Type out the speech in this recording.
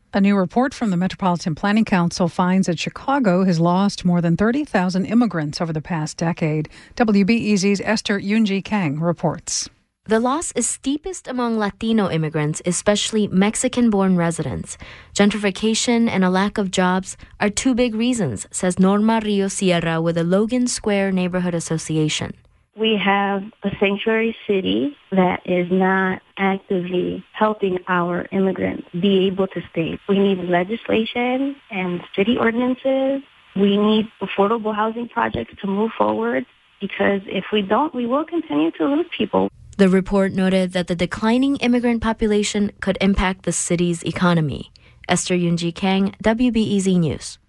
A new report from the Metropolitan Planning Council finds that Chicago has lost more than 30,000 immigrants over the past decade. WBEZ's Esther Yunji Kang reports. The loss is steepest among Latino immigrants, especially Mexican-born residents. Gentrification and a lack of jobs are two big reasons, says Norma Rio Sierra with the Logan Square Neighborhood Association. We have a sanctuary city that is not actively helping our immigrants be able to stay. We need legislation and city ordinances. We need affordable housing projects to move forward, because if we don't, we will continue to lose people. The report noted that the declining immigrant population could impact the city's economy. Esther Yunji Kang, WBEZ News.